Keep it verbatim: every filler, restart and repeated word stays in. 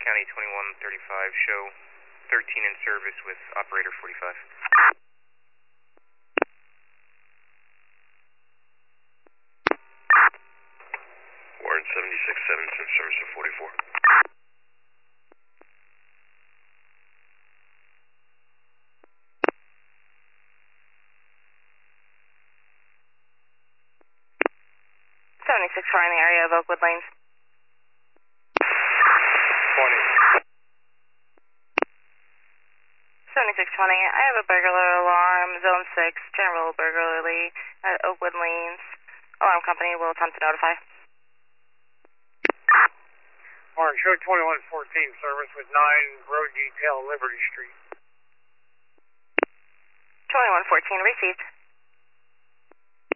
County twenty-one thirty-five, show thirteen in service with operator forty-five. Warren seventy-six seven, in service with forty-four. seventy-six four in the area of Oakwood Lanes. twenty. seventy-six twenty, I have a burglar alarm, zone six, general burglary at Oakwood Lanes. Alarm company will attempt to notify. Orange, show twenty-one fourteen, service with nine, road detail, Liberty Street. twenty-one fourteen, received.